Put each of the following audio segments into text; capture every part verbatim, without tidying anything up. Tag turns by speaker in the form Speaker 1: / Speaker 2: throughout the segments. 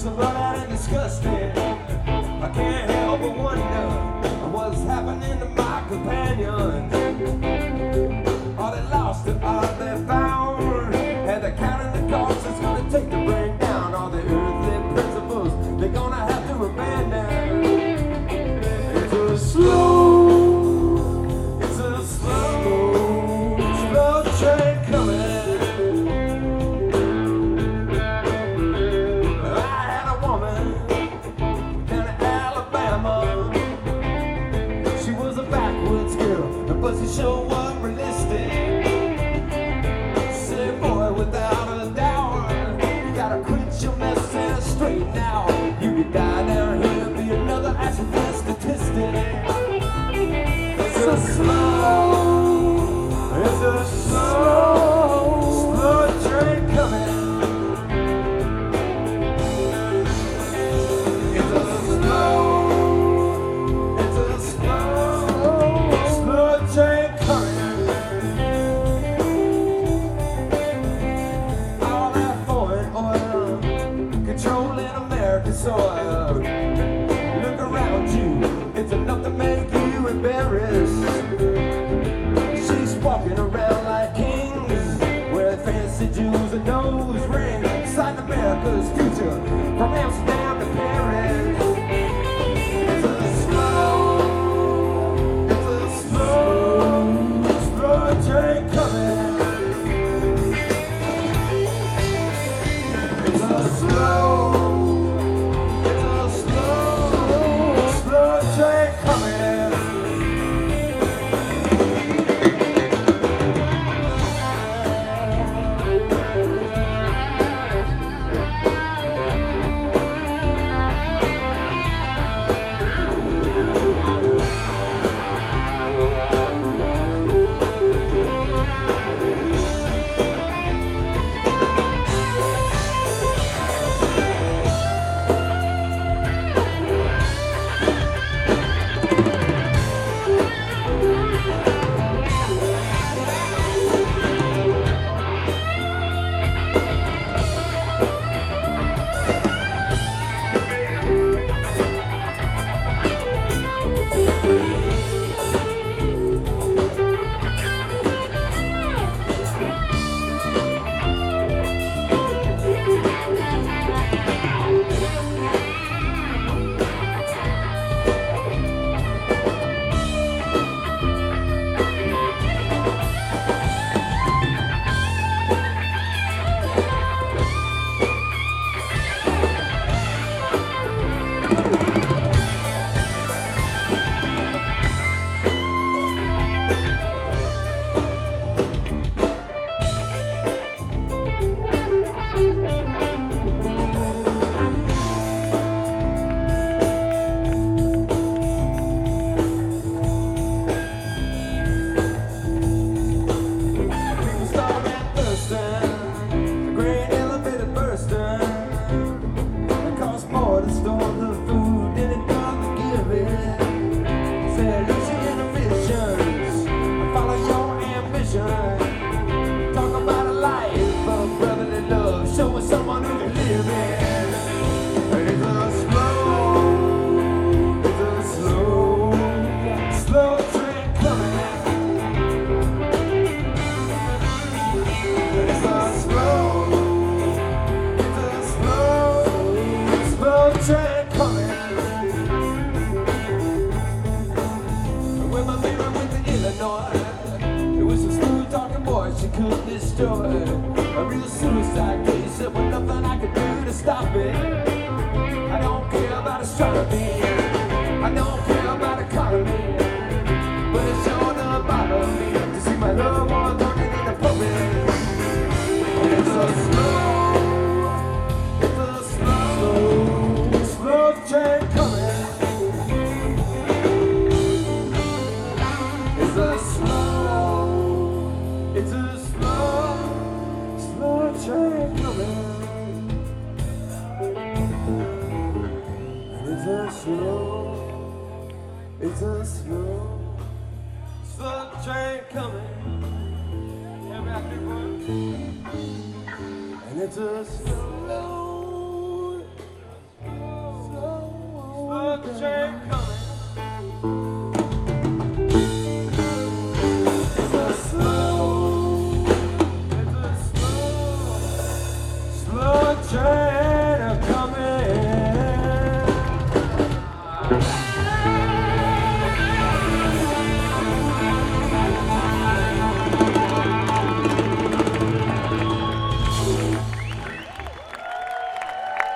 Speaker 1: so bad and disgusting. I can't help but wonder what's happening to my companions. Are they lost or are they found? And they're counting the costs it's gonna take to bring down all the earthly principles they're gonna have to abandon. It's a slow, it's a slow, slow train coming. But she sure was realistic. Say, boy, without a doubt, you gotta quit your mess and straighten out. You could die down here and be another accident statistic. It's a slow, it's a slow, slow train coming. It's a slow, it's a slow train coming. All that foreign oil controlling American soil. Look around you, it's enough to make you embarrassed. She's walking around like kings, wearing fancy jewels and nose rings. South America's future, from Amsterdam to Paris. It's a slow, it's a slow train coming. It's a slow, it's a slow, slow train coming. She could destroy a real suicide case. There was nothing I could do to stop it. I don't care about astronomy, I don't care about economy, but it's sure to bother me to see my loved one turning into puppets. It's a slow, it's a slow, slow train coming. It's a slow, it's a slow, slow train coming. And it's a slow, it's a slow, slow train coming. And it's a slow,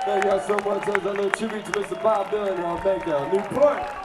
Speaker 1: Thank y'all so much. As a little tribute to Mister Bob Dylan, y'all. Thank y'all. Newport.